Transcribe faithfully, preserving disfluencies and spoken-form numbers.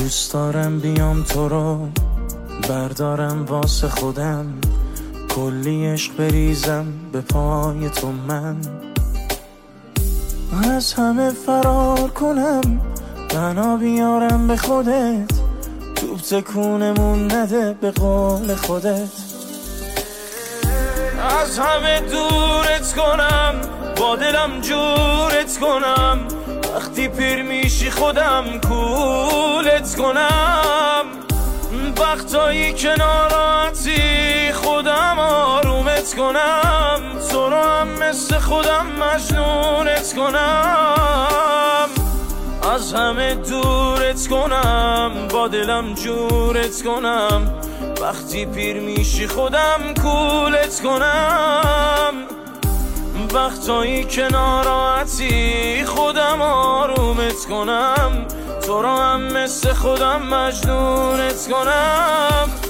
دوست دارم بیام تو رو بردارم واسه خودم، کلی عشق بریزم به پای تو، من از همه فرار کنم، بنا بیارم به خودت، توپ تکونمون نده به قول خودت. از همه دورت کنم، با دلم جورت کنم، وقتی پیر میشی خودم کولت کنم. وقتایی که ناراحتی خودم آرومت کنم، تو رو هم مثل خودم مجنونت کنم. از همه دورت کنم، با دلم جورت کنم، وقتی پیر میشی خودم کولت کنم. وقتایی که ناراحتی خودم آرومت کنم، تو رو هم مثل خودم مجنونت کنم.